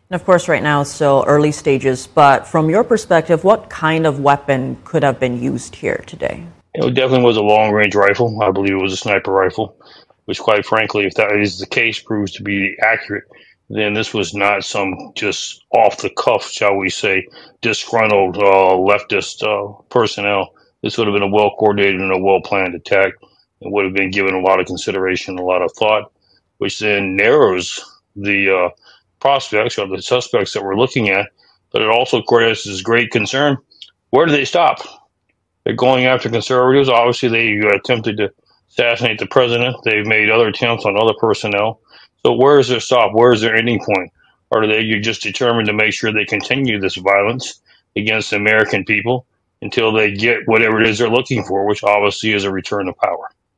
And of course, right now it's still early stages, but from your perspective, what kind of weapon could have been used here today? It definitely was a long-range rifle. I believe it was a sniper rifle, which, quite frankly, if that is the case, proves to be accurate, then this was not some just off the cuff, shall we say, disgruntled leftist personnel. This would have been a well coordinated and a well planned attack. It would have been given a lot of consideration, a lot of thought, which then narrows the prospects or the suspects that we're looking at. But it also causes great concern. Where do they stop? They're going after conservatives. Obviously, they attempted to assassinate the president. They've made other attempts on other personnel. So where is their stop? Where is their ending point? Or are they just determined to make sure they continue this violence against the American people until they get whatever it is they're looking for, which obviously is a return to power?